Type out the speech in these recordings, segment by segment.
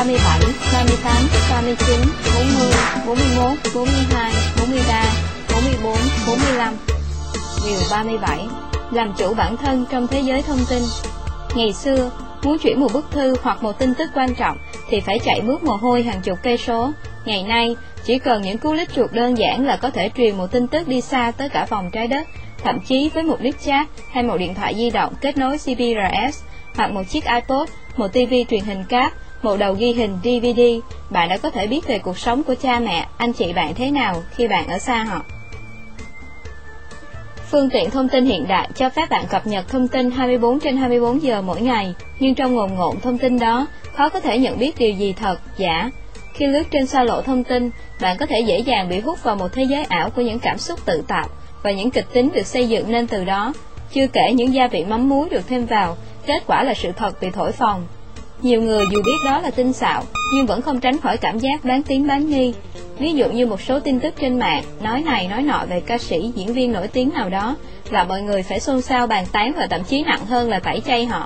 37, 38, 39, 40, 41, 42, 43, 44, 45. Điều 37. Làm chủ bản thân trong thế giới thông tin. Ngày xưa, muốn chuyển một bức thư hoặc một tin tức quan trọng thì phải chạy bước mồ hôi hàng chục cây số. Ngày nay, chỉ cần những cú click chuột đơn giản là có thể truyền một tin tức đi xa tới cả vòng trái đất, thậm chí với một nick chat hay một điện thoại di động kết nối CBRS, hoặc một chiếc iPod, một TV truyền hình cáp, một đầu ghi hình DVD, bạn đã có thể biết về cuộc sống của cha mẹ, anh chị bạn thế nào khi bạn ở xa họ. Phương tiện thông tin hiện đại cho phép bạn cập nhật thông tin 24/24 giờ mỗi ngày, nhưng trong ngồn ngộn thông tin đó, khó có thể nhận biết điều gì thật, giả. Khi lướt trên xa lộ thông tin, bạn có thể dễ dàng bị hút vào một thế giới ảo của những cảm xúc tự tạo và những kịch tính được xây dựng nên từ đó. Chưa kể những gia vị mắm muối được thêm vào, kết quả là sự thật bị thổi phồng. Nhiều người dù biết đó là tin xạo, nhưng vẫn không tránh khỏi cảm giác bán tín bán nghi. Ví dụ như một số tin tức trên mạng, nói này nói nọ về ca sĩ, diễn viên nổi tiếng nào đó, là mọi người phải xôn xao bàn tán và thậm chí nặng hơn là tẩy chay họ.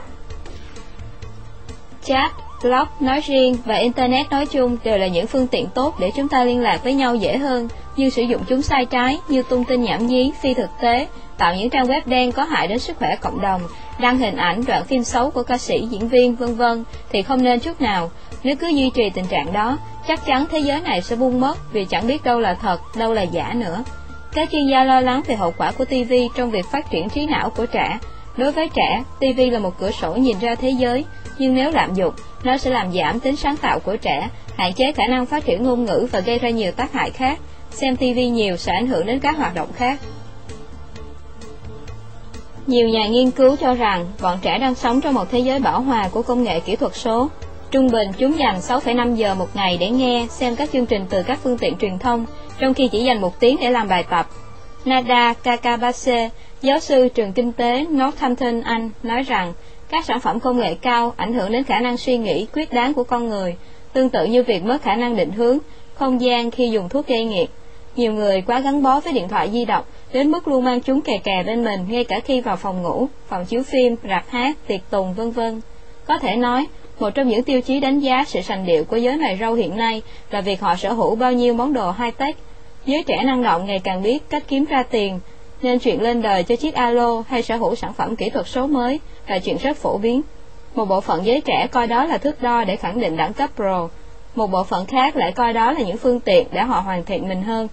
Chat, blog nói riêng và Internet nói chung đều là những phương tiện tốt để chúng ta liên lạc với nhau dễ hơn, nhưng sử dụng chúng sai trái như tung tin nhảm nhí, phi thực tế, tạo những trang web đen có hại đến sức khỏe cộng đồng, đăng hình ảnh, đoạn phim xấu của ca sĩ, diễn viên, vân vân thì không nên chút nào. Nếu cứ duy trì tình trạng đó, chắc chắn thế giới này sẽ buông mất vì chẳng biết đâu là thật, đâu là giả nữa. Các chuyên gia lo lắng về hậu quả của TV trong việc phát triển trí não của trẻ. Đối với trẻ, TV là một cửa sổ nhìn ra thế giới, nhưng nếu lạm dụng, nó sẽ làm giảm tính sáng tạo của trẻ, hạn chế khả năng phát triển ngôn ngữ và gây ra nhiều tác hại khác. Xem TV nhiều sẽ ảnh hưởng đến các hoạt động khác. Nhiều nhà nghiên cứu cho rằng bọn trẻ đang sống trong một thế giới bão hòa của công nghệ kỹ thuật số. Trung bình chúng dành 6,5 giờ một ngày để nghe, xem các chương trình từ các phương tiện truyền thông, trong khi chỉ dành 1 tiếng để làm bài tập. Nada Kakabase, giáo sư trường kinh tế Northampton, Anh, nói rằng các sản phẩm công nghệ cao ảnh hưởng đến khả năng suy nghĩ, quyết đoán của con người, tương tự như việc mất khả năng định hướng, không gian khi dùng thuốc gây nghiện. Nhiều người quá gắn bó với điện thoại di động, đến mức luôn mang chúng kè kè bên mình ngay cả khi vào phòng ngủ, phòng chiếu phim, rạp hát, tiệc tùng, vân vân. Có thể nói, một trong những tiêu chí đánh giá sự sành điệu của giới mày râu hiện nay là việc họ sở hữu bao nhiêu món đồ high-tech. Giới trẻ năng động ngày càng biết cách kiếm ra tiền, nên chuyện lên đời cho chiếc alo hay sở hữu sản phẩm kỹ thuật số mới là chuyện rất phổ biến. Một bộ phận giới trẻ coi đó là thước đo để khẳng định đẳng cấp pro. Một bộ phận khác lại coi đó là những phương tiện để họ hoàn thiện mình hơn.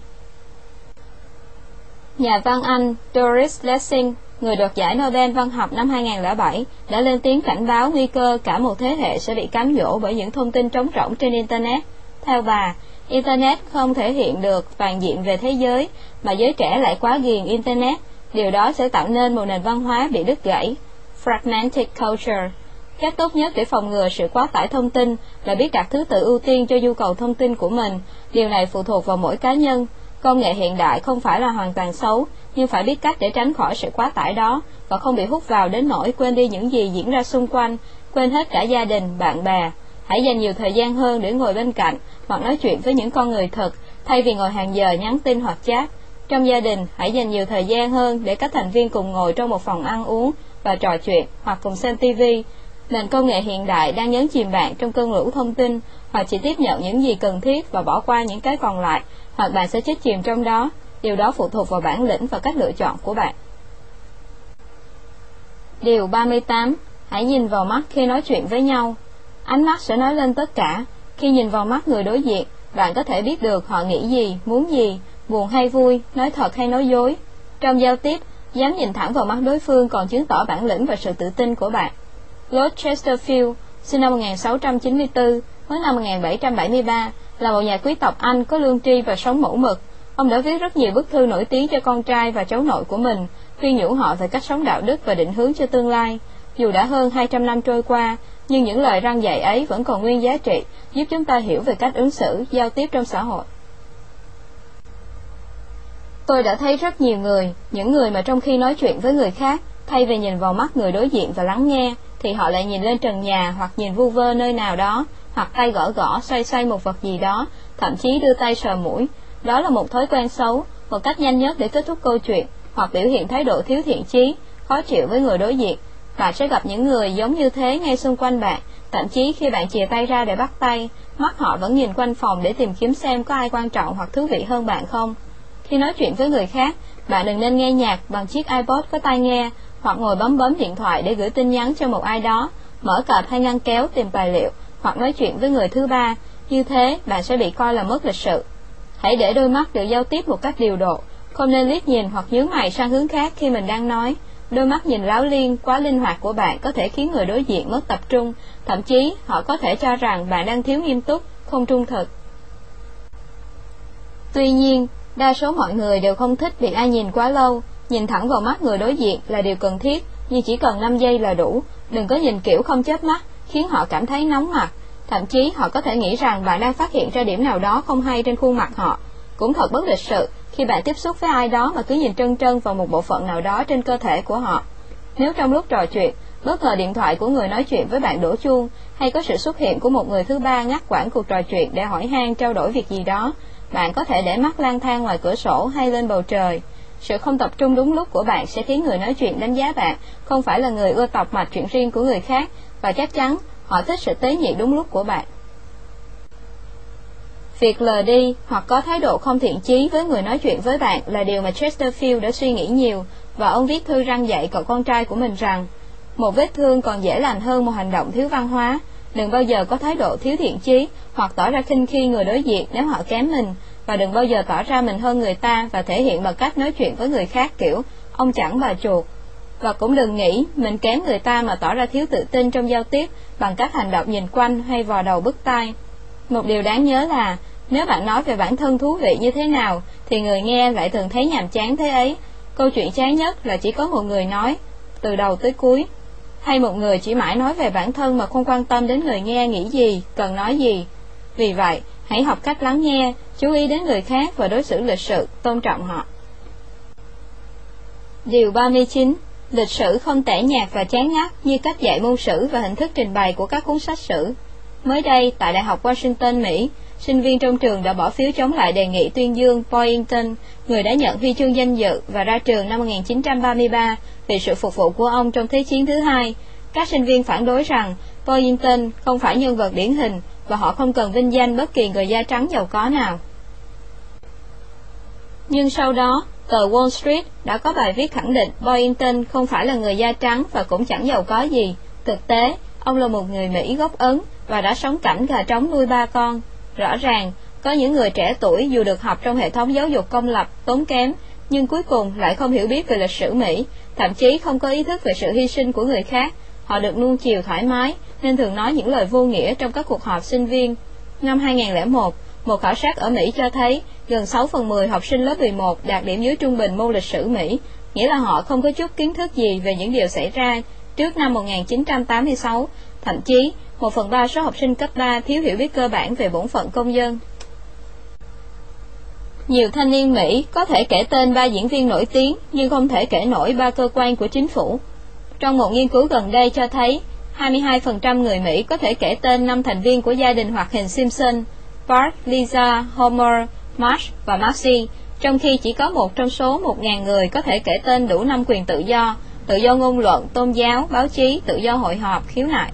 Nhà văn Anh Doris Lessing, người đoạt giải Nobel văn học năm 2007, đã lên tiếng cảnh báo nguy cơ cả một thế hệ sẽ bị cám dỗ bởi những thông tin trống rỗng trên Internet. Theo bà, Internet không thể hiện được toàn diện về thế giới, mà giới trẻ lại quá ghiền Internet. Điều đó sẽ tạo nên một nền văn hóa bị đứt gãy, fragmented culture. Cách tốt nhất để phòng ngừa sự quá tải thông tin là biết đặt thứ tự ưu tiên cho nhu cầu thông tin của mình. Điều này phụ thuộc vào mỗi cá nhân. Công nghệ hiện đại không phải là hoàn toàn xấu, nhưng phải biết cách để tránh khỏi sự quá tải đó và không bị hút vào đến nỗi quên đi những gì diễn ra xung quanh, quên hết cả gia đình, bạn bè. Hãy dành nhiều thời gian hơn để ngồi bên cạnh hoặc nói chuyện với những con người thực, thay vì ngồi hàng giờ nhắn tin hoặc chat. Trong gia đình, hãy dành nhiều thời gian hơn để các thành viên cùng ngồi trong một phòng ăn uống và trò chuyện hoặc cùng xem TV. Nền công nghệ hiện đại đang nhấn chìm bạn trong cơn lũ thông tin, hoặc chỉ tiếp nhận những gì cần thiết và bỏ qua những cái còn lại, hoặc bạn sẽ chết chìm trong đó. Điều đó phụ thuộc vào bản lĩnh và cách lựa chọn của bạn. Điều 38. Hãy nhìn vào mắt khi nói chuyện với nhau. Ánh mắt sẽ nói lên tất cả. Khi nhìn vào mắt người đối diện, bạn có thể biết được họ nghĩ gì, muốn gì, buồn hay vui, nói thật hay nói dối. Trong giao tiếp, dám nhìn thẳng vào mắt đối phương còn chứng tỏ bản lĩnh và sự tự tin của bạn. Lord Chesterfield, sinh năm 1694, mất năm 1773, là một nhà quý tộc Anh có lương tri và sống mẫu mực. Ông đã viết rất nhiều bức thư nổi tiếng cho con trai và cháu nội của mình, khuyên nhủ họ về cách sống đạo đức và định hướng cho tương lai. Dù đã hơn 200 năm trôi qua, nhưng những lời răn dạy ấy vẫn còn nguyên giá trị, giúp chúng ta hiểu về cách ứng xử, giao tiếp trong xã hội. Tôi đã thấy rất nhiều người, những người mà trong khi nói chuyện với người khác, thay vì nhìn vào mắt người đối diện và lắng nghe, thì họ lại nhìn lên trần nhà hoặc nhìn vu vơ nơi nào đó, hoặc tay gõ gõ xoay xoay một vật gì đó, thậm chí đưa tay sờ mũi. Đó là một thói quen xấu, một cách nhanh nhất để kết thúc câu chuyện, hoặc biểu hiện thái độ thiếu thiện chí, khó chịu với người đối diện. Bạn sẽ gặp những người giống như thế ngay xung quanh bạn, Thậm chí khi bạn chìa tay ra để bắt tay, mắt họ vẫn nhìn quanh phòng để tìm kiếm xem có ai quan trọng hoặc thú vị hơn bạn không. Khi nói chuyện với người khác, bạn đừng nên nghe nhạc bằng chiếc iPod có tai nghe, hoặc ngồi bấm điện thoại để gửi tin nhắn cho một ai đó, mở cặp hay ngăn kéo tìm tài liệu, hoặc nói chuyện với người thứ ba. Như thế, bạn sẽ bị coi là mất lịch sự. Hãy để đôi mắt được giao tiếp một cách điều độ, không nên liếc nhìn hoặc nhướng mày sang hướng khác khi mình đang nói. Đôi mắt nhìn láo liên, quá linh hoạt của bạn có thể khiến người đối diện mất tập trung, thậm chí họ có thể cho rằng bạn đang thiếu nghiêm túc, không trung thực. Tuy nhiên, đa số mọi người đều không thích bị ai nhìn quá lâu. Nhìn thẳng vào mắt người đối diện là điều cần thiết, nhưng chỉ cần 5 giây là đủ. Đừng có nhìn kiểu không chớp mắt, khiến họ cảm thấy nóng mặt. Thậm chí họ có thể nghĩ rằng bạn đang phát hiện ra điểm nào đó không hay trên khuôn mặt họ. Cũng thật bất lịch sự khi bạn tiếp xúc với ai đó mà cứ nhìn trân trân vào một bộ phận nào đó trên cơ thể của họ. Nếu trong lúc trò chuyện, bất ngờ điện thoại của người nói chuyện với bạn đổ chuông, hay có sự xuất hiện của một người thứ ba ngắt quãng cuộc trò chuyện để hỏi han trao đổi việc gì đó, bạn có thể để mắt lang thang ngoài cửa sổ hay lên bầu trời. Sự không tập trung đúng lúc của bạn sẽ khiến người nói chuyện đánh giá bạn không phải là người ưa tọc mạch chuyện riêng của người khác, và chắc chắn họ thích sự tế nhị đúng lúc của bạn. Việc lờ đi hoặc có thái độ không thiện chí với người nói chuyện với bạn là điều mà Chesterfield đã suy nghĩ nhiều, và ông viết thư răn dạy cậu con trai của mình rằng: một vết thương còn dễ lành hơn một hành động thiếu văn hóa. Đừng bao giờ có thái độ thiếu thiện chí hoặc tỏ ra khinh khi người đối diện nếu họ kém mình, và đừng bao giờ tỏ ra mình hơn người ta và thể hiện bằng cách nói chuyện với người khác kiểu ông chẳng bà chuột. Và cũng đừng nghĩ mình kém người ta mà tỏ ra thiếu tự tin trong giao tiếp bằng các hành động nhìn quanh hay vò đầu bứt tai. Một điều đáng nhớ là nếu bạn nói về bản thân thú vị như thế nào thì người nghe lại thường thấy nhàm chán thế ấy. Câu chuyện chán nhất là chỉ có một người nói từ đầu tới cuối, hay một người chỉ mãi nói về bản thân mà không quan tâm đến người nghe nghĩ gì, cần nói gì. Vì vậy, hãy học cách lắng nghe, chú ý đến người khác và đối xử lịch sự, tôn trọng họ. Điều 39. Lịch sử không tẻ nhạt và chán ngắt như cách dạy môn sử và hình thức trình bày của các cuốn sách sử. Mới đây, tại Đại học Washington, Mỹ, sinh viên trong trường đã bỏ phiếu chống lại đề nghị tuyên dương Boyington, người đã nhận huy chương danh dự và ra trường năm 1933 vì sự phục vụ của ông trong Thế chiến thứ hai. Các sinh viên phản đối rằng Boyington không phải nhân vật điển hình và họ không cần vinh danh bất kỳ người da trắng giàu có nào. Nhưng sau đó, tờ Wall Street đã có bài viết khẳng định Boyington không phải là người da trắng và cũng chẳng giàu có gì. Thực tế, ông là một người Mỹ gốc Ấn và đã sống cảnh gà trống nuôi 3 con. Rõ ràng, có những người trẻ tuổi dù được học trong hệ thống giáo dục công lập tốn kém, nhưng cuối cùng lại không hiểu biết về lịch sử Mỹ, thậm chí không có ý thức về sự hy sinh của người khác. Họ được nuông chiều thoải mái, nên thường nói những lời vô nghĩa trong các cuộc họp sinh viên. Năm 2001, một khảo sát ở Mỹ cho thấy gần 6/10 học sinh lớp 11 đạt điểm dưới trung bình môn lịch sử Mỹ, nghĩa là họ không có chút kiến thức gì về những điều xảy ra trước năm 1986, thậm chí 1/3 số học sinh cấp 3 thiếu hiểu biết cơ bản về bổn phận công dân. Nhiều thanh niên Mỹ có thể kể tên 3 diễn viên nổi tiếng, nhưng không thể kể nổi 3 cơ quan của chính phủ. Trong một nghiên cứu gần đây cho thấy, 22% người Mỹ có thể kể tên 5 thành viên của gia đình hoạt hình Simpson: Bart, Lisa, Homer, Marge và Marcy, trong khi chỉ có 1 trong số 1.000 người có thể kể tên đủ 5 quyền tự do ngôn luận, tôn giáo, báo chí, tự do hội họp, khiếu nại.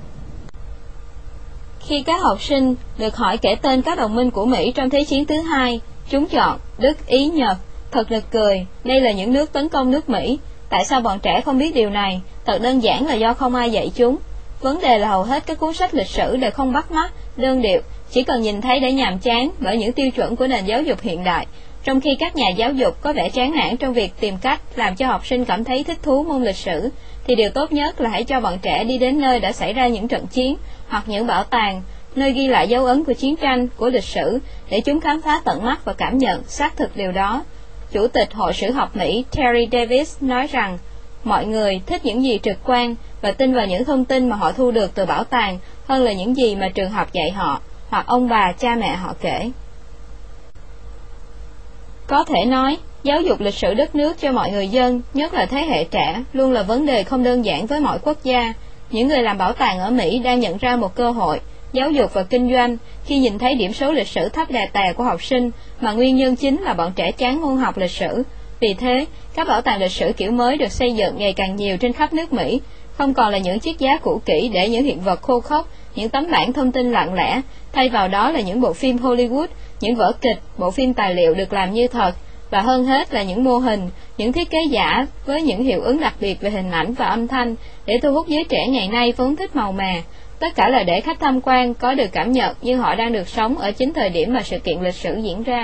Khi các học sinh được hỏi kể tên các đồng minh của Mỹ trong Thế chiến thứ hai, chúng chọn Đức, Ý, Nhật. Thật nực cười, đây là những nước tấn công nước Mỹ. Tại sao bọn trẻ không biết điều này? Thật đơn giản là do không ai dạy chúng. Vấn đề là hầu hết các cuốn sách lịch sử đều không bắt mắt, đơn điệu, chỉ cần nhìn thấy để nhàm chán bởi những tiêu chuẩn của nền giáo dục hiện đại. Trong khi các nhà giáo dục có vẻ chán nản trong việc tìm cách làm cho học sinh cảm thấy thích thú môn lịch sử, thì điều tốt nhất là hãy cho bọn trẻ đi đến nơi đã xảy ra những trận chiến, hoặc những bảo tàng, nơi ghi lại dấu ấn của chiến tranh, của lịch sử, để chúng khám phá tận mắt và cảm nhận xác thực điều đó. Chủ tịch Hội Sử học Mỹ Terry Davis nói rằng, mọi người thích những gì trực quan và tin vào những thông tin mà họ thu được từ bảo tàng hơn là những gì mà trường học dạy họ, hoặc ông bà, cha mẹ họ kể. Có thể nói, giáo dục lịch sử đất nước cho mọi người dân, nhất là thế hệ trẻ, luôn là vấn đề không đơn giản với mọi quốc gia. Những người làm bảo tàng ở Mỹ đang nhận ra một cơ hội, giáo dục và kinh doanh, khi nhìn thấy điểm số lịch sử thấp đè tè của học sinh, mà nguyên nhân chính là bọn trẻ chán môn học lịch sử. Vì thế, các bảo tàng lịch sử kiểu mới được xây dựng ngày càng nhiều trên khắp nước Mỹ, không còn là những chiếc giá cũ kỹ để những hiện vật khô khốc, những tấm bảng thông tin lặng lẽ, thay vào đó là những bộ phim Hollywood, những vở kịch, bộ phim tài liệu được làm như thật, và hơn hết là những mô hình, những thiết kế giả với những hiệu ứng đặc biệt về hình ảnh và âm thanh để thu hút giới trẻ ngày nay vốn thích màu mè. Tất cả là để khách tham quan có được cảm nhận như họ đang được sống ở chính thời điểm mà sự kiện lịch sử diễn ra.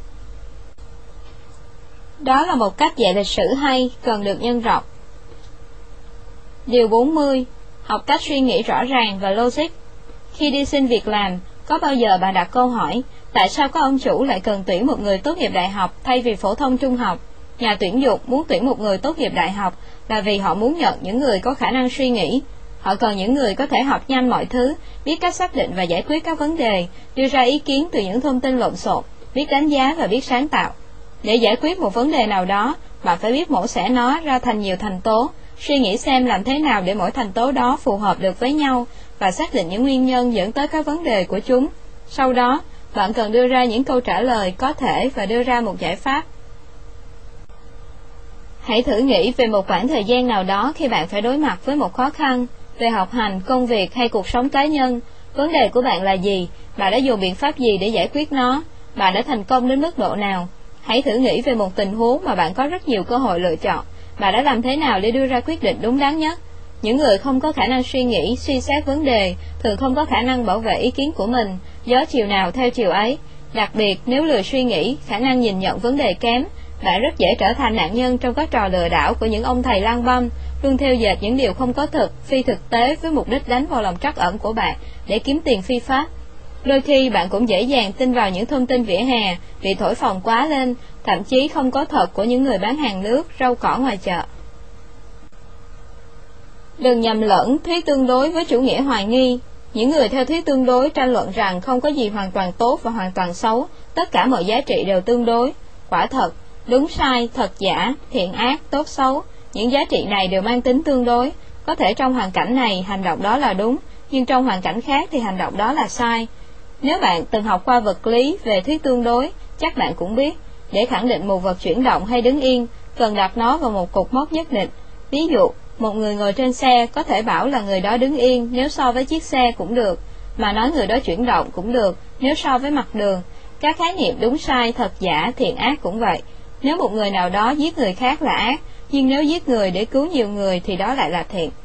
Đó là một cách dạy lịch sử hay, cần được nhân rộng. Điều 40. Học cách suy nghĩ rõ ràng và logic. Khi đi xin việc làm, có bao giờ bạn đặt câu hỏi, tại sao các ông chủ lại cần tuyển một người tốt nghiệp đại học thay vì phổ thông trung học? Nhà tuyển dụng muốn tuyển một người tốt nghiệp đại học là vì họ muốn nhận những người có khả năng suy nghĩ. Họ cần những người có thể học nhanh mọi thứ, biết cách xác định và giải quyết các vấn đề, đưa ra ý kiến từ những thông tin lộn xộn, biết đánh giá và biết sáng tạo. Để giải quyết một vấn đề nào đó, bạn phải biết mổ xẻ nó ra thành nhiều thành tố, suy nghĩ xem làm thế nào để mỗi thành tố đó phù hợp được với nhau và xác định những nguyên nhân dẫn tới các vấn đề của chúng. Sau đó, bạn cần đưa ra những câu trả lời có thể và đưa ra một giải pháp. Hãy thử nghĩ về một khoảng thời gian nào đó khi bạn phải đối mặt với một khó khăn, về học hành, công việc hay cuộc sống cá nhân. Vấn đề của bạn là gì? Bạn đã dùng biện pháp gì để giải quyết nó? Bạn đã thành công đến mức độ nào? Hãy thử nghĩ về một tình huống mà bạn có rất nhiều cơ hội lựa chọn. Bạn đã làm thế nào để đưa ra quyết định đúng đắn nhất? Những người không có khả năng suy nghĩ, suy xét vấn đề thường không có khả năng bảo vệ ý kiến của mình, gió chiều nào theo chiều ấy. Đặc biệt, nếu lười suy nghĩ, khả năng nhìn nhận vấn đề kém, bạn rất dễ trở thành nạn nhân trong các trò lừa đảo của những ông thầy lang băm, luôn theo dệt những điều không có thực, phi thực tế với mục đích đánh vào lòng trắc ẩn của bạn để kiếm tiền phi pháp. Đôi khi bạn cũng dễ dàng tin vào những thông tin vỉa hè bị thổi phồng quá lên, thậm chí không có thật của những người bán hàng lướt, rau cỏ ngoài chợ. Đừng nhầm lẫn thuyết tương đối với chủ nghĩa hoài nghi. Những người theo thuyết tương đối tranh luận rằng không có gì hoàn toàn tốt và hoàn toàn xấu, tất cả mọi giá trị đều tương đối. Quả thật, đúng sai, thật giả, thiện ác, tốt xấu, những giá trị này đều mang tính tương đối. Có thể trong hoàn cảnh này hành động đó là đúng, nhưng trong hoàn cảnh khác thì hành động đó là sai. Nếu bạn từng học qua vật lý về thuyết tương đối, chắc bạn cũng biết, để khẳng định một vật chuyển động hay đứng yên, cần đặt nó vào một cột mốc nhất định. Ví dụ, một người ngồi trên xe có thể bảo là người đó đứng yên nếu so với chiếc xe cũng được, mà nói người đó chuyển động cũng được nếu so với mặt đường. Các khái niệm đúng sai, thật giả, thiện ác cũng vậy. Nếu một người nào đó giết người khác là ác, nhưng nếu giết người để cứu nhiều người thì đó lại là thiện.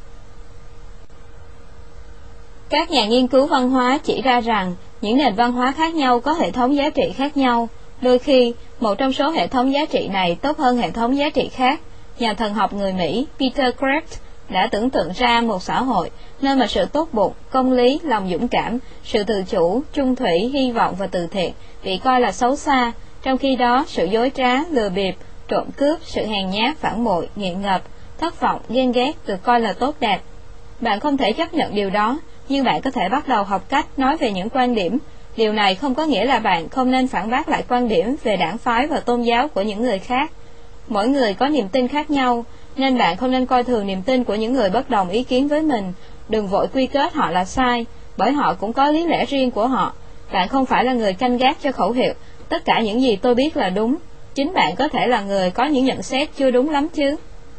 Các nhà nghiên cứu văn hóa chỉ ra rằng những nền văn hóa khác nhau có hệ thống giá trị khác nhau. Đôi khi, một trong số hệ thống giá trị này tốt hơn hệ thống giá trị khác. Nhà thần học người Mỹ Peter Kreeft đã tưởng tượng ra một xã hội nơi mà sự tốt bụng, công lý, lòng dũng cảm, sự tự chủ, trung thủy, hy vọng và từ thiện bị coi là xấu xa, trong khi đó sự dối trá, lừa bịp, trộm cướp, sự hèn nhát, phản bội, nghiện ngập, thất vọng, ghen ghét được coi là tốt đẹp. Bạn không thể chấp nhận điều đó, nhưng bạn có thể bắt đầu học cách nói về những quan điểm. Điều này không có nghĩa là bạn không nên phản bác lại quan điểm về đảng phái và tôn giáo của những người khác. Mỗi người có niềm tin khác nhau, nên bạn không nên coi thường niềm tin của những người bất đồng ý kiến với mình. Đừng vội quy kết họ là sai, bởi họ cũng có lý lẽ riêng của họ. Bạn không phải là người canh gác cho khẩu hiệu tất cả những gì tôi biết là đúng. Chính bạn có thể là người có những nhận xét chưa đúng lắm chứ.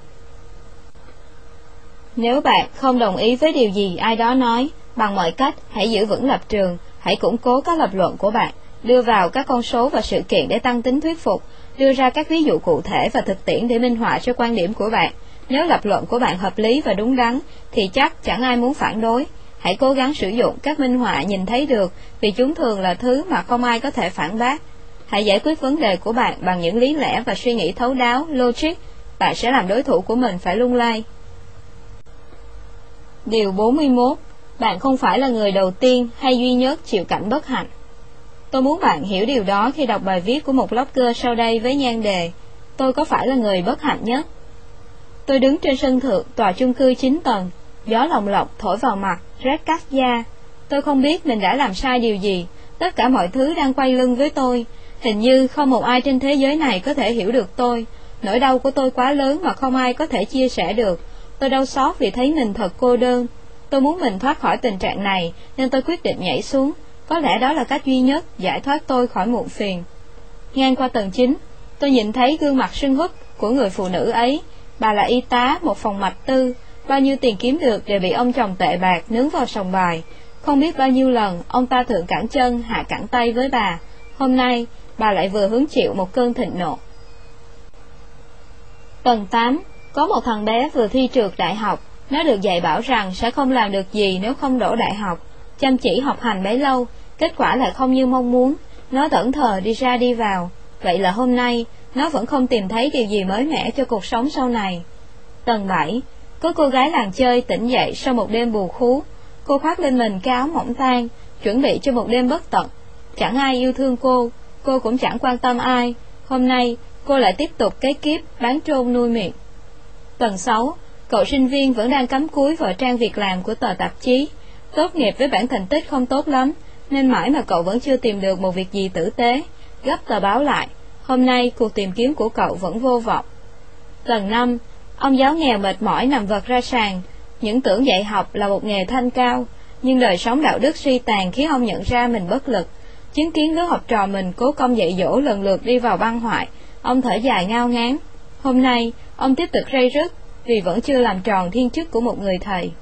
Nếu bạn không đồng ý với điều gì ai đó nói, bằng mọi cách hãy giữ vững lập trường, hãy củng cố các lập luận của bạn, đưa vào các con số và sự kiện để tăng tính thuyết phục, đưa ra các ví dụ cụ thể và thực tiễn để minh họa cho quan điểm của bạn. Nếu lập luận của bạn hợp lý và đúng đắn, thì chắc chẳng ai muốn phản đối. Hãy cố gắng sử dụng các minh họa nhìn thấy được, vì chúng thường là thứ mà không ai có thể phản bác. Hãy giải quyết vấn đề của bạn bằng những lý lẽ và suy nghĩ thấu đáo, logic. Bạn sẽ làm đối thủ của mình phải lung lay. Điều 41. Bạn không phải là người đầu tiên hay duy nhất chịu cảnh bất hạnh. Tôi muốn bạn hiểu điều đó khi đọc bài viết của một blogger sau đây với nhan đề Tôi có phải là người bất hạnh nhất? Tôi đứng trên sân thượng tòa chung cư 9 tầng, gió lồng lộng thổi vào mặt, rét cắt da. Tôi không biết mình đã làm sai điều gì, tất cả mọi thứ đang quay lưng với tôi. Hình như không một ai trên thế giới này có thể hiểu được tôi. Nỗi đau của tôi quá lớn mà không ai có thể chia sẻ được. Tôi đau xót vì thấy mình thật cô đơn. Tôi muốn mình thoát khỏi tình trạng này, nên tôi quyết định nhảy xuống. Có lẽ đó là cách duy nhất giải thoát tôi khỏi muộn phiền. Ngang qua tầng 9, tôi nhìn thấy gương mặt sưng húp của người phụ nữ ấy. Bà là y tá một phòng mạch tư. Bao nhiêu tiền kiếm được đều bị ông chồng tệ bạc nướng vào sòng bài. Không biết bao nhiêu lần ông ta thượng cẳng chân hạ cẳng tay với bà. Hôm nay bà lại vừa hứng chịu một cơn thịnh nộ. Tầng 8. Có một thằng bé vừa thi trượt đại học. Nó được dạy bảo rằng sẽ không làm được gì nếu không đỗ đại học. Chăm chỉ học hành bấy lâu, kết quả lại không như mong muốn. Nó thẫn thờ đi ra đi vào. Vậy là hôm nay nó vẫn không tìm thấy điều gì mới mẻ cho cuộc sống sau này. Tầng 7. Có cô gái làng chơi tỉnh dậy sau một đêm bù khú. Cô khoác lên mình cái áo mỏng tang, chuẩn bị cho một đêm bất tận. Chẳng ai yêu thương cô cũng chẳng quan tâm ai. Hôm nay cô lại tiếp tục cái kiếp bán trôn nuôi miệng. Tầng 6. Cậu sinh viên vẫn đang cắm cúi vào trang việc làm của tờ tạp chí. Tốt nghiệp với bảng thành tích không tốt lắm, nên mãi mà cậu vẫn chưa tìm được một việc gì tử tế. Gấp tờ báo lại. Hôm nay cuộc tìm kiếm của cậu vẫn vô vọng. Tầng 5. Ông giáo nghèo mệt mỏi nằm vật ra sàn. Những tưởng dạy học là một nghề thanh cao, nhưng đời sống đạo đức suy tàn khiến ông nhận ra mình bất lực. Chứng kiến lứa học trò mình cố công dạy dỗ lần lượt đi vào băng hoại, ông thở dài ngao ngán. Hôm nay ông tiếp tục ray rứt vì vẫn chưa làm tròn thiên chức của một người thầy.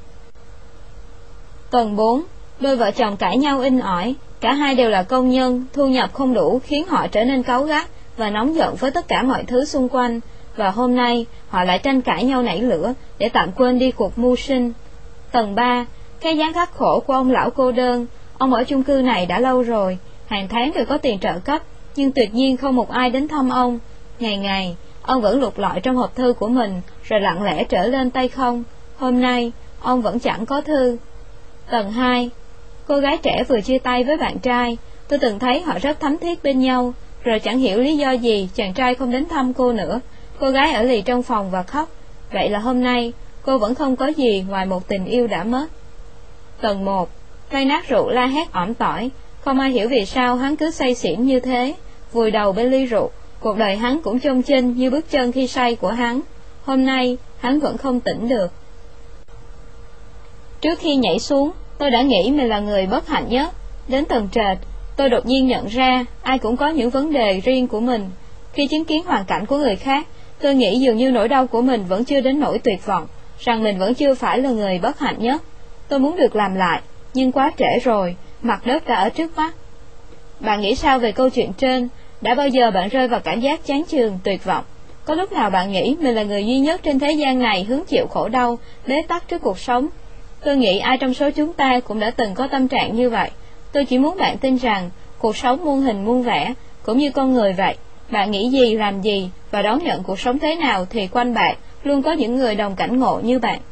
Tầng 4. Đôi vợ chồng cãi nhau inh ỏi. Cả hai đều là công nhân, thu nhập không đủ khiến họ trở nên cáu gắt và nóng giận với tất cả mọi thứ xung quanh. Và hôm nay họ lại tranh cãi nhau nảy lửa để tạm quên đi cuộc mưu sinh. Tầng 3. Cái dáng khắc khổ của ông lão cô đơn. Ông ở chung cư này đã lâu rồi, hàng tháng đều có tiền trợ cấp, nhưng tuyệt nhiên không một ai đến thăm ông. Ngày ngày ông vẫn lục lọi trong hộp thư của mình, rồi lặng lẽ trở lên tay không. Hôm nay ông vẫn chẳng có thư. Tầng 2. Cô gái trẻ vừa chia tay với bạn trai. Tôi từng thấy họ rất thắm thiết bên nhau, rồi chẳng hiểu lý do gì chàng trai không đến thăm cô nữa. Cô gái ở lì trong phòng và khóc. Vậy là hôm nay cô vẫn không có gì ngoài một tình yêu đã mất. Tầng 1. Cây nát rượu la hét ỏm tỏi. Không ai hiểu vì sao hắn cứ say xỉn như thế, vùi đầu bên ly rượu. Cuộc đời hắn cũng chông chênh như bước chân khi say của hắn. Hôm nay hắn vẫn không tỉnh được. Trước khi nhảy xuống, tôi đã nghĩ mình là người bất hạnh nhất. Đến tầng trệt, tôi đột nhiên nhận ra ai cũng có những vấn đề riêng của mình. Khi chứng kiến hoàn cảnh của người khác, tôi nghĩ dường như nỗi đau của mình vẫn chưa đến nỗi tuyệt vọng, rằng mình vẫn chưa phải là người bất hạnh nhất. Tôi muốn được làm lại, nhưng quá trễ rồi, mặt đất đã ở trước mắt. Bạn nghĩ sao về câu chuyện trên? Đã bao giờ bạn rơi vào cảm giác chán chường, tuyệt vọng? Có lúc nào bạn nghĩ mình là người duy nhất trên thế gian này hứng chịu khổ đau, bế tắc trước cuộc sống? Tôi nghĩ ai trong số chúng ta cũng đã từng có tâm trạng như vậy. Tôi chỉ muốn bạn tin rằng cuộc sống muôn hình muôn vẻ, cũng như con người vậy. Bạn nghĩ gì, làm gì và đón nhận cuộc sống thế nào thì quanh bạn luôn có những người đồng cảnh ngộ như bạn.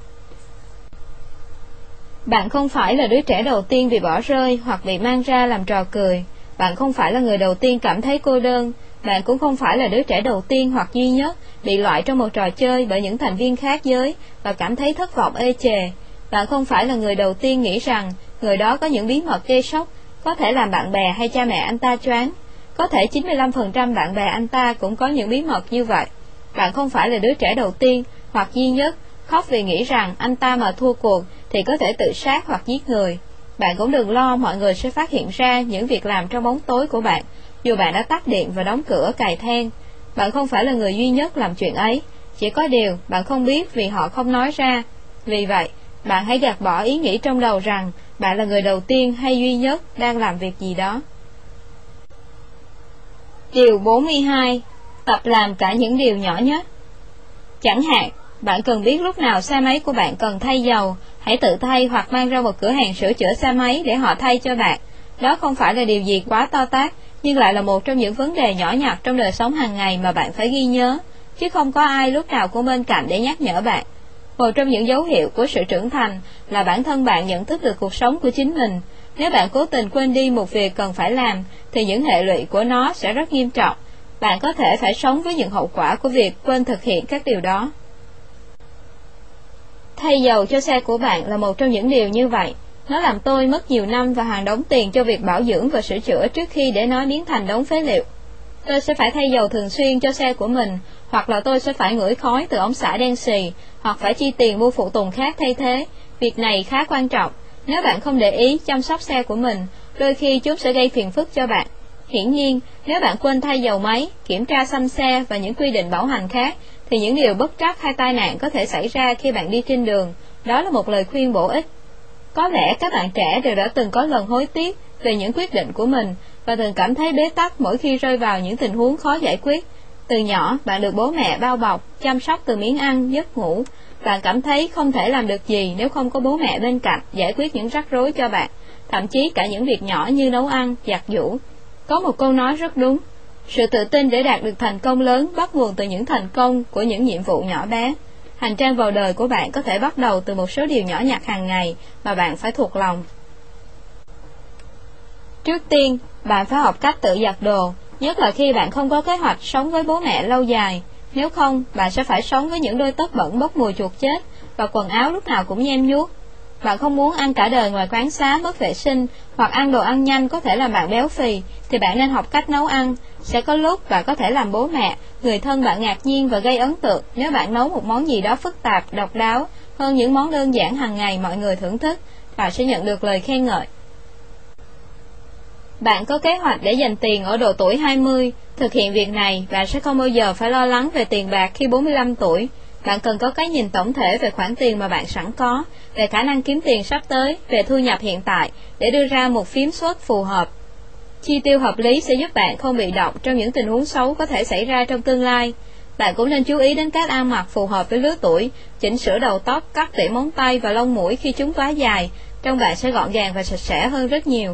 Bạn không phải là đứa trẻ đầu tiên bị bỏ rơi hoặc bị mang ra làm trò cười. Bạn không phải là người đầu tiên cảm thấy cô đơn. Bạn cũng không phải là đứa trẻ đầu tiên hoặc duy nhất bị loại trong một trò chơi bởi những thành viên khác giới và cảm thấy thất vọng ê chề. Bạn không phải là người đầu tiên nghĩ rằng người đó có những bí mật gây sốc, có thể làm bạn bè hay cha mẹ anh ta choáng. Có thể 95% bạn bè anh ta cũng có những bí mật như vậy. Bạn không phải là đứa trẻ đầu tiên hoặc duy nhất khóc vì nghĩ rằng anh ta mà thua cuộc thì có thể tự sát hoặc giết người. Bạn cũng đừng lo mọi người sẽ phát hiện ra những việc làm trong bóng tối của bạn, dù bạn đã tắt điện và đóng cửa cài then. Bạn không phải là người duy nhất làm chuyện ấy, chỉ có điều bạn không biết vì họ không nói ra. Vì vậy, bạn hãy gạt bỏ ý nghĩ trong đầu rằng bạn là người đầu tiên hay duy nhất đang làm việc gì đó. Điều 42. Tập làm cả những điều nhỏ nhất. Chẳng hạn, bạn cần biết lúc nào xe máy của bạn cần thay dầu, hãy tự thay hoặc mang ra một cửa hàng sửa chữa xe máy để họ thay cho bạn. Đó không phải là điều gì quá to tát, nhưng lại là một trong những vấn đề nhỏ nhặt trong đời sống hàng ngày mà bạn phải ghi nhớ, chứ không có ai lúc nào cũng bên cạnh để nhắc nhở bạn. Một trong những dấu hiệu của sự trưởng thành là bản thân bạn nhận thức được cuộc sống của chính mình. Nếu bạn cố tình quên đi một việc cần phải làm, thì những hệ lụy của nó sẽ rất nghiêm trọng. Bạn có thể phải sống với những hậu quả của việc quên thực hiện các điều đó. Thay dầu cho xe của bạn là một trong những điều như vậy. Nó làm tôi mất nhiều năm và hàng đống tiền cho việc bảo dưỡng và sửa chữa trước khi để nó biến thành đống phế liệu. Tôi sẽ phải thay dầu thường xuyên cho xe của mình, hoặc là tôi sẽ phải ngửi khói từ ống xả đen xì, hoặc phải chi tiền mua phụ tùng khác thay thế. Việc này khá quan trọng. Nếu bạn không để ý chăm sóc xe của mình, đôi khi chúng sẽ gây phiền phức cho bạn. Hiển nhiên, nếu bạn quên thay dầu máy, kiểm tra xăm xe và những quy định bảo hành khác, thì những điều bất trắc hay tai nạn có thể xảy ra khi bạn đi trên đường. Đó là một lời khuyên bổ ích. Có lẽ các bạn trẻ đều đã từng có lần hối tiếc về những quyết định của mình và thường cảm thấy bế tắc mỗi khi rơi vào những tình huống khó giải quyết. Từ nhỏ, bạn được bố mẹ bao bọc, chăm sóc từ miếng ăn, giấc ngủ. Bạn cảm thấy không thể làm được gì nếu không có bố mẹ bên cạnh giải quyết những rắc rối cho bạn, thậm chí cả những việc nhỏ như nấu ăn, giặt giũ. Có một câu nói rất đúng: sự tự tin để đạt được thành công lớn bắt nguồn từ những thành công của những nhiệm vụ nhỏ bé. Hành trang vào đời của bạn có thể bắt đầu từ một số điều nhỏ nhặt hàng ngày mà bạn phải thuộc lòng. Trước tiên, bạn phải học cách tự giặt đồ, nhất là khi bạn không có kế hoạch sống với bố mẹ lâu dài. Nếu không, bạn sẽ phải sống với những đôi tất bẩn bốc mùi chuột chết và quần áo lúc nào cũng nhem nhuốc. Bạn không muốn ăn cả đời ngoài quán xá mất vệ sinh hoặc ăn đồ ăn nhanh có thể làm bạn béo phì, thì bạn nên học cách nấu ăn. Sẽ có lúc bạn có thể làm bố mẹ, người thân bạn ngạc nhiên và gây ấn tượng nếu bạn nấu một món gì đó phức tạp, độc đáo hơn những món đơn giản hàng ngày mọi người thưởng thức. Bạn sẽ nhận được lời khen ngợi. Bạn có kế hoạch để dành tiền ở độ tuổi 20. Thực hiện việc này, bạn sẽ không bao giờ phải lo lắng về tiền bạc khi 45 tuổi. Bạn cần có cái nhìn tổng thể về khoản tiền mà bạn sẵn có, về khả năng kiếm tiền sắp tới, về thu nhập hiện tại, để đưa ra một phím suất phù hợp. Chi tiêu hợp lý sẽ giúp bạn không bị động trong những tình huống xấu có thể xảy ra trong tương lai. Bạn cũng nên chú ý đến cách ăn mặc phù hợp với lứa tuổi, chỉnh sửa đầu tóc, cắt tỉa móng tay và lông mũi khi chúng quá dài. Trông bạn sẽ gọn gàng và sạch sẽ hơn rất nhiều.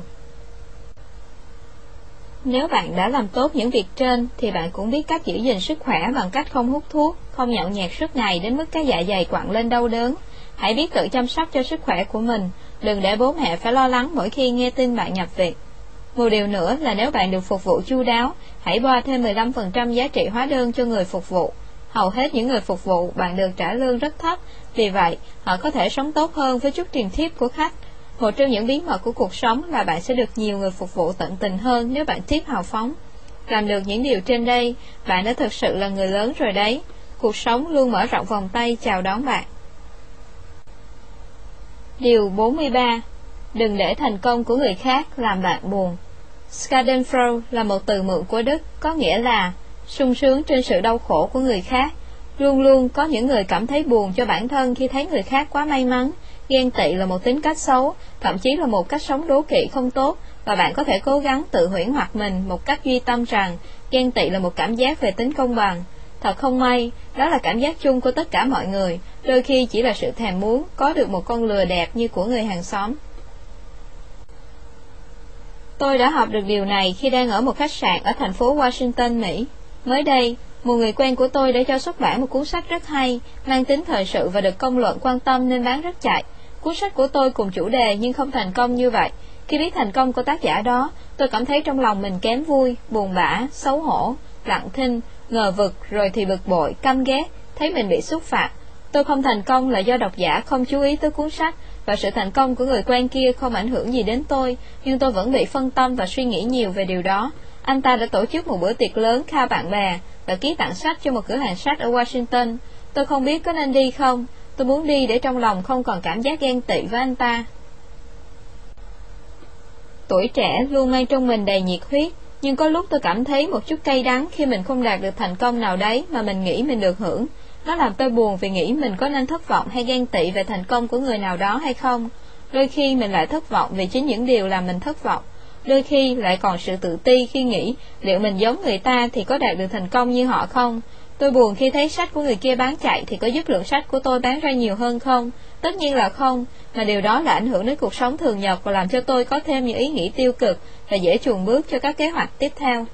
Nếu bạn đã làm tốt những việc trên, thì bạn cũng biết cách giữ gìn sức khỏe bằng cách không hút thuốc, không nhậu nhẹt suốt ngày đến mức cái dạ dày quặn lên đau đớn. Hãy biết tự chăm sóc cho sức khỏe của mình, đừng để bố mẹ phải lo lắng mỗi khi nghe tin bạn nhập viện. Một điều nữa là nếu bạn được phục vụ chu đáo, hãy boa thêm 15% giá trị hóa đơn cho người phục vụ. Hầu hết những người phục vụ bạn được trả lương rất thấp, vì vậy họ có thể sống tốt hơn với chút tiền tip của khách. Một trong những bí mật của cuộc sống là bạn sẽ được nhiều người phục vụ tận tình hơn nếu bạn tip hào phóng. Làm được những điều trên đây, bạn đã thực sự là người lớn rồi đấy. Cuộc sống luôn mở rộng vòng tay chào đón bạn. Điều 43. Đừng để thành công của người khác làm bạn buồn. Schadenfreude là một từ mượn của Đức, có nghĩa là sung sướng trên sự đau khổ của người khác. Luôn luôn có những người cảm thấy buồn cho bản thân khi thấy người khác quá may mắn. Ghen tị là một tính cách xấu, thậm chí là một cách sống đố kỵ không tốt, và bạn có thể cố gắng tự huyễn hoặc mình một cách duy tâm rằng ghen tị là một cảm giác về tính công bằng. Thật không may, đó là cảm giác chung của tất cả mọi người, đôi khi chỉ là sự thèm muốn có được một con lừa đẹp như của người hàng xóm. Tôi đã học được điều này khi đang ở một khách sạn ở thành phố Washington, Mỹ. Mới đây, một người quen của tôi đã cho xuất bản một cuốn sách rất hay, mang tính thời sự và được công luận quan tâm nên bán rất chạy. Cuốn sách của tôi cùng chủ đề nhưng không thành công như vậy. Khi biết thành công của tác giả đó, tôi cảm thấy trong lòng mình kém vui, buồn bã, xấu hổ, lặng thinh, ngờ vực, rồi thì bực bội, căm ghét, thấy mình bị xúc phạm. Tôi không thành công là do độc giả không chú ý tới cuốn sách, và sự thành công của người quen kia không ảnh hưởng gì đến tôi, nhưng tôi vẫn bị phân tâm và suy nghĩ nhiều về điều đó. Anh ta đã tổ chức một bữa tiệc lớn khao bạn bè và ký tặng sách cho một cửa hàng sách ở Washington. Tôi không biết có nên đi không. Tôi muốn đi để trong lòng không còn cảm giác ghen tị với anh ta. Tuổi trẻ luôn mang trong mình đầy nhiệt huyết, nhưng có lúc tôi cảm thấy một chút cay đắng khi mình không đạt được thành công nào đấy mà mình nghĩ mình được hưởng. Nó làm tôi buồn vì nghĩ mình có nên thất vọng hay ghen tị về thành công của người nào đó hay không. Đôi khi mình lại thất vọng vì chính những điều làm mình thất vọng. Đôi khi lại còn sự tự ti khi nghĩ liệu mình giống người ta thì có đạt được thành công như họ không. Tôi buồn khi thấy sách của người kia bán chạy thì có giúp lượng sách của tôi bán ra nhiều hơn không? Tất nhiên là không, mà điều đó là ảnh hưởng đến cuộc sống thường nhật và làm cho tôi có thêm những ý nghĩ tiêu cực và dễ chùn bước cho các kế hoạch tiếp theo.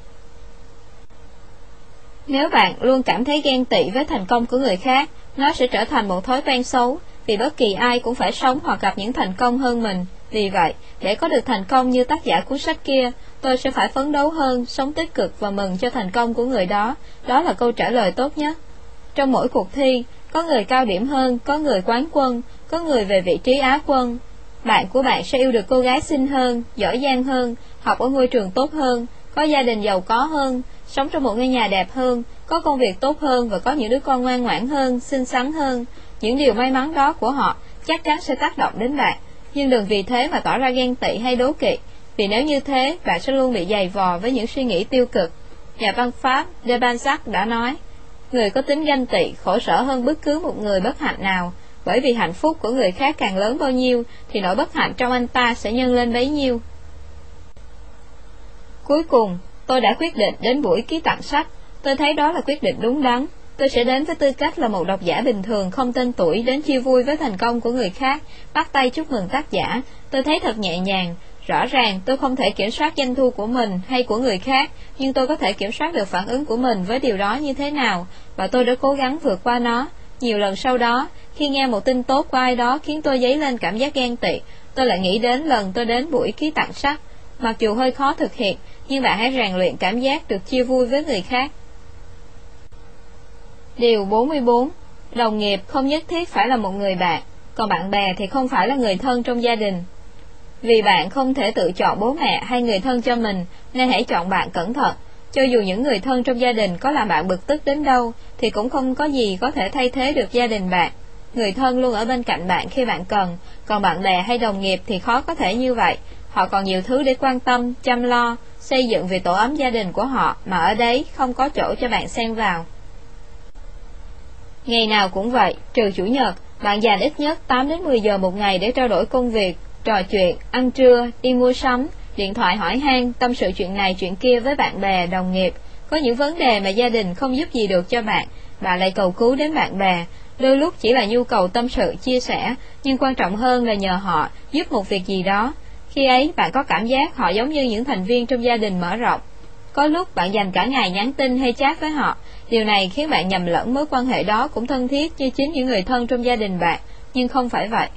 Nếu bạn luôn cảm thấy ghen tị với thành công của người khác, nó sẽ trở thành một thói quen xấu, vì bất kỳ ai cũng phải sống hoặc gặp những thành công hơn mình. Vì vậy, để có được thành công như tác giả cuốn sách kia, tôi sẽ phải phấn đấu hơn, sống tích cực và mừng cho thành công của người đó. Đó là câu trả lời tốt nhất. Trong mỗi cuộc thi, có người cao điểm hơn, có người quán quân, có người về vị trí Á quân. Bạn của bạn sẽ yêu được cô gái xinh hơn, giỏi giang hơn, học ở ngôi trường tốt hơn, có gia đình giàu có hơn, sống trong một ngôi nhà đẹp hơn, có công việc tốt hơn và có những đứa con ngoan ngoãn hơn, xinh xắn hơn. Những điều may mắn đó của họ chắc chắn sẽ tác động đến bạn, nhưng đừng vì thế mà tỏ ra ghen tị hay đố kỵ, vì nếu như thế, bạn sẽ luôn bị dày vò với những suy nghĩ tiêu cực. Nhà văn Pháp de Balzac đã nói, người có tính ganh tị khổ sở hơn bất cứ một người bất hạnh nào. bởi vì hạnh phúc của người khác càng lớn bao nhiêu thì nỗi bất hạnh trong anh ta sẽ nhân lên bấy nhiêu. Cuối cùng, tôi đã quyết định đến buổi ký tặng sách. Tôi thấy đó là quyết định đúng đắn. Tôi sẽ đến với tư cách là một độc giả bình thường không tên tuổi, đến chia vui với thành công của người khác, bắt tay chúc mừng tác giả. Tôi thấy thật nhẹ nhàng. Rõ ràng tôi không thể kiểm soát doanh thu của mình hay của người khác, nhưng tôi có thể kiểm soát được phản ứng của mình với điều đó như thế nào, và tôi đã cố gắng vượt qua nó. Nhiều lần sau đó, khi nghe một tin tốt của ai đó khiến tôi dấy lên cảm giác ghen tị, tôi lại nghĩ đến lần tôi đến buổi ký tặng sách. Mặc dù hơi khó thực hiện, nhưng bạn hãy rèn luyện cảm giác được chia vui với người khác. Điều 44. Đồng nghiệp không nhất thiết phải là một người bạn, còn bạn bè thì không phải là người thân trong gia đình. Vì bạn không thể tự chọn bố mẹ hay người thân cho mình, nên hãy chọn bạn cẩn thận. Cho dù những người thân trong gia đình có làm bạn bực tức đến đâu, thì cũng không có gì có thể thay thế được gia đình bạn. Người thân luôn ở bên cạnh bạn khi bạn cần, còn bạn bè hay đồng nghiệp thì khó có thể như vậy. Họ còn nhiều thứ để quan tâm, chăm lo, xây dựng vì tổ ấm gia đình của họ, mà ở đấy không có chỗ cho bạn xen vào. Ngày nào cũng vậy, trừ Chủ nhật, bạn dành ít nhất 8 đến 10 giờ một ngày để trao đổi công việc, trò chuyện, ăn trưa, đi mua sắm, điện thoại hỏi han, tâm sự chuyện này chuyện kia với bạn bè, đồng nghiệp. Có những vấn đề mà gia đình không giúp gì được cho bạn, bạn lại cầu cứu đến bạn bè. Đôi lúc chỉ là nhu cầu tâm sự, chia sẻ, nhưng quan trọng hơn là nhờ họ giúp một việc gì đó. Khi ấy, bạn có cảm giác họ giống như những thành viên trong gia đình mở rộng. Có lúc bạn dành cả ngày nhắn tin hay chat với họ. Điều này khiến bạn nhầm lẫn mối quan hệ đó cũng thân thiết như chính những người thân trong gia đình bạn, nhưng không phải vậy.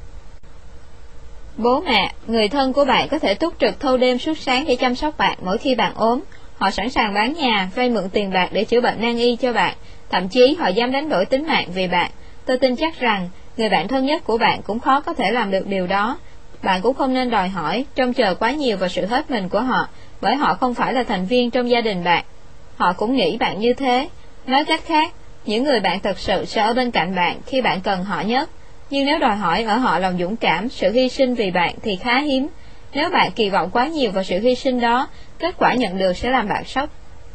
Bố mẹ, người thân của bạn có thể túc trực thâu đêm suốt sáng để chăm sóc bạn mỗi khi bạn ốm. Họ sẵn sàng bán nhà, vay mượn tiền bạc để chữa bệnh nan y cho bạn. Thậm chí họ dám đánh đổi tính mạng vì bạn. Tôi tin chắc rằng người bạn thân nhất của bạn cũng khó có thể làm được điều đó. Bạn cũng không nên đòi hỏi, trông chờ quá nhiều vào sự hết mình của họ, bởi họ không phải là thành viên trong gia đình bạn. Họ cũng nghĩ bạn như thế. Nói cách khác, những người bạn thật sự sẽ ở bên cạnh bạn khi bạn cần họ nhất. Nhưng nếu đòi hỏi ở họ lòng dũng cảm, sự hy sinh vì bạn thì khá hiếm. Nếu bạn kỳ vọng quá nhiều vào sự hy sinh đó, kết quả nhận được sẽ làm bạn sốc.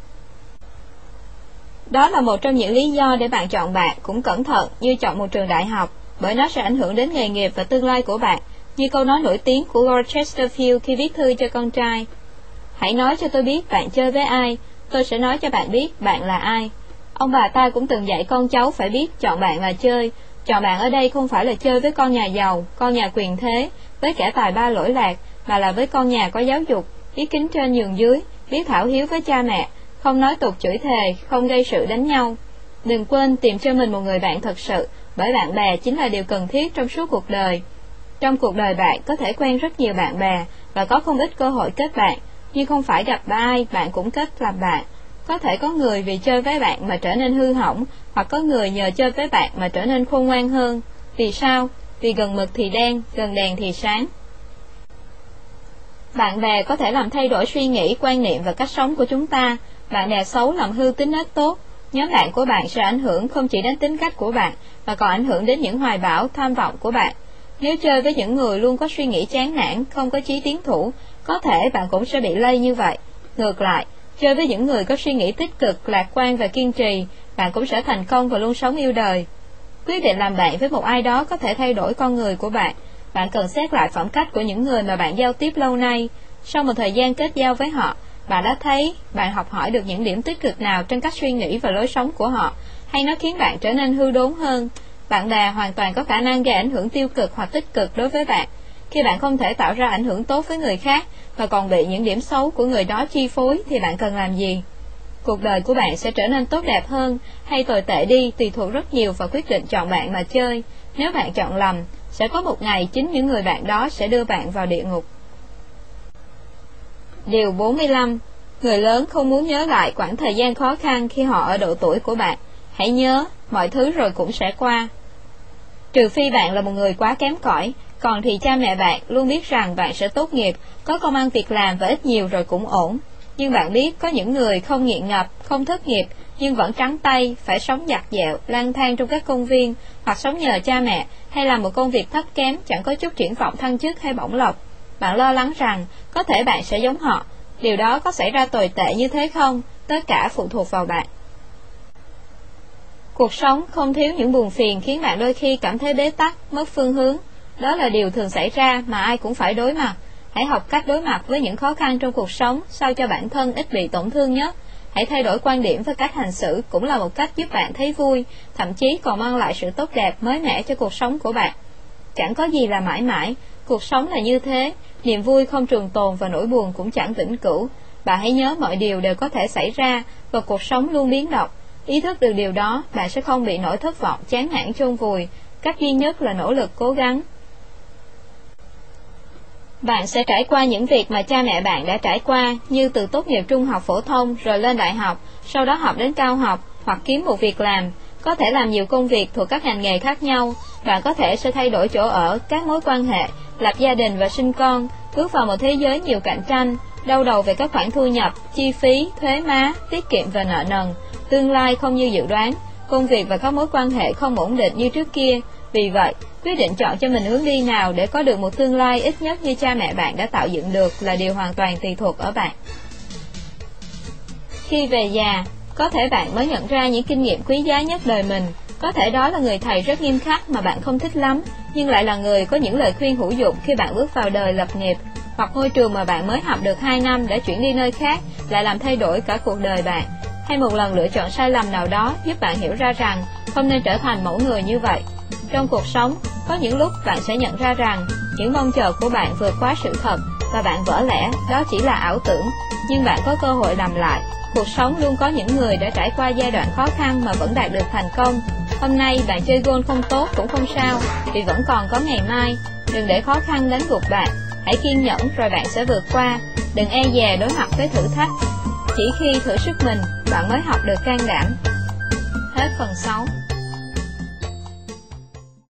Đó là một trong những lý do để bạn chọn bạn cũng cẩn thận như chọn một trường đại học, bởi nó sẽ ảnh hưởng đến nghề nghiệp và tương lai của bạn, như câu nói nổi tiếng của Lord Chesterfield khi viết thư cho con trai. Hãy nói cho tôi biết bạn chơi với ai, tôi sẽ nói cho bạn biết bạn là ai. Ông bà ta cũng từng dạy con cháu phải biết chọn bạn là chơi. Chọn bạn ở đây không phải là chơi với con nhà giàu, con nhà quyền thế, với kẻ tài ba lỗi lạc, mà là với con nhà có giáo dục, biết kính trên nhường dưới, biết thảo hiếu với cha mẹ, không nói tục chửi thề, không gây sự đánh nhau. Đừng quên tìm cho mình một người bạn thật sự, bởi bạn bè chính là điều cần thiết trong suốt cuộc đời. Trong cuộc đời bạn có thể quen rất nhiều bạn bè và có không ít cơ hội kết bạn, nhưng không phải gặp ai bạn cũng kết làm bạn. Có thể có người vì chơi với bạn mà trở nên hư hỏng, hoặc có người nhờ chơi với bạn mà trở nên khôn ngoan hơn. Vì sao? Vì gần mực thì đen, gần đèn thì sáng. Bạn bè có thể làm thay đổi suy nghĩ, quan niệm và cách sống của chúng ta. Bạn bè xấu làm hư tính nết tốt. Nhóm bạn của bạn sẽ ảnh hưởng không chỉ đến tính cách của bạn, mà còn ảnh hưởng đến những hoài bão, tham vọng của bạn. Nếu chơi với những người luôn có suy nghĩ chán nản, không có chí tiến thủ, có thể bạn cũng sẽ bị lây như vậy. Ngược lại, chơi với những người có suy nghĩ tích cực, lạc quan và kiên trì, bạn cũng sẽ thành công và luôn sống yêu đời. Quyết định làm bạn với một ai đó có thể thay đổi con người của bạn. Bạn cần xét lại phẩm cách của những người mà bạn giao tiếp lâu nay. Sau một thời gian kết giao với họ, bạn đã thấy bạn học hỏi được những điểm tích cực nào trên cách suy nghĩ và lối sống của họ, hay nó khiến bạn trở nên hư đốn hơn. Bạn bè hoàn toàn có khả năng gây ảnh hưởng tiêu cực hoặc tích cực đối với bạn. Khi bạn không thể tạo ra ảnh hưởng tốt với người khác, và còn bị những điểm xấu của người đó chi phối, thì bạn cần làm gì? Cuộc đời của bạn sẽ trở nên tốt đẹp hơn hay tồi tệ đi tùy thuộc rất nhiều vào quyết định chọn bạn mà chơi. Nếu bạn chọn lầm, sẽ có một ngày chính những người bạn đó sẽ đưa bạn vào địa ngục. Điều 45. Người lớn không muốn nhớ lại quãng thời gian khó khăn khi họ ở độ tuổi của bạn. Hãy nhớ, mọi thứ rồi cũng sẽ qua. Trừ phi bạn là một người quá kém cỏi, còn thì cha mẹ bạn luôn biết rằng bạn sẽ tốt nghiệp, có công ăn việc làm và ít nhiều rồi cũng ổn. Nhưng bạn biết có những người không nghiện ngập, không thất nghiệp, nhưng vẫn trắng tay, phải sống giặt dẹo, lang thang trong các công viên, hoặc sống nhờ cha mẹ, hay làm một công việc thấp kém, chẳng có chút triển vọng thăng chức hay bổng lộc. Bạn lo lắng rằng có thể bạn sẽ giống họ. Điều đó có xảy ra tồi tệ như thế không? Tất cả phụ thuộc vào bạn. Cuộc sống không thiếu những buồn phiền khiến bạn đôi khi cảm thấy bế tắc, mất phương hướng. Đó là điều thường xảy ra mà ai cũng phải đối mặt. Hãy học cách đối mặt với những khó khăn trong cuộc sống sao cho bản thân ít bị tổn thương nhất. Hãy thay đổi quan điểm và cách hành xử cũng là một cách giúp bạn thấy vui, thậm chí còn mang lại sự tốt đẹp mới mẻ cho cuộc sống của bạn. Chẳng có gì là mãi mãi, cuộc sống là như thế, niềm vui không trường tồn và nỗi buồn cũng chẳng vĩnh cửu. Bạn hãy nhớ mọi điều đều có thể xảy ra và cuộc sống luôn biến động. Ý thức được điều đó, bạn sẽ không bị nỗi thất vọng, chán nản chôn vùi. Cách duy nhất là nỗ lực cố gắng. Bạn sẽ trải qua những việc mà cha mẹ bạn đã trải qua, như từ tốt nghiệp trung học phổ thông rồi lên đại học, sau đó học đến cao học hoặc kiếm một việc làm, có thể làm nhiều công việc thuộc các ngành nghề khác nhau. Bạn có thể sẽ thay đổi chỗ ở, các mối quan hệ, lập gia đình và sinh con, bước vào một thế giới nhiều cạnh tranh, đau đầu về các khoản thu nhập, chi phí, thuế má, tiết kiệm và nợ nần, tương lai không như dự đoán, công việc và các mối quan hệ không ổn định như trước kia. Vì vậy, quyết định chọn cho mình hướng đi nào để có được một tương lai ít nhất như cha mẹ bạn đã tạo dựng được là điều hoàn toàn tùy thuộc ở bạn. Khi về già, có thể bạn mới nhận ra những kinh nghiệm quý giá nhất đời mình. Có thể đó là người thầy rất nghiêm khắc mà bạn không thích lắm, nhưng lại là người có những lời khuyên hữu dụng khi bạn bước vào đời lập nghiệp, hoặc ngôi trường mà bạn mới học được 2 năm đã chuyển đi nơi khác lại làm thay đổi cả cuộc đời bạn. Hay một lần lựa chọn sai lầm nào đó giúp bạn hiểu ra rằng không nên trở thành mẫu người như vậy. Trong cuộc sống, có những lúc bạn sẽ nhận ra rằng những mong chờ của bạn vượt quá sự thật và bạn vỡ lẽ đó chỉ là ảo tưởng, nhưng bạn có cơ hội làm lại. Cuộc sống luôn có những người đã trải qua giai đoạn khó khăn mà vẫn đạt được thành công. Hôm nay bạn chơi golf không tốt cũng không sao, vì vẫn còn có ngày mai. Đừng để khó khăn đánh gục bạn, hãy kiên nhẫn rồi bạn sẽ vượt qua. Đừng e dè đối mặt với thử thách. Chỉ khi thử sức mình, bạn mới học được can đảm. Hết phần 6.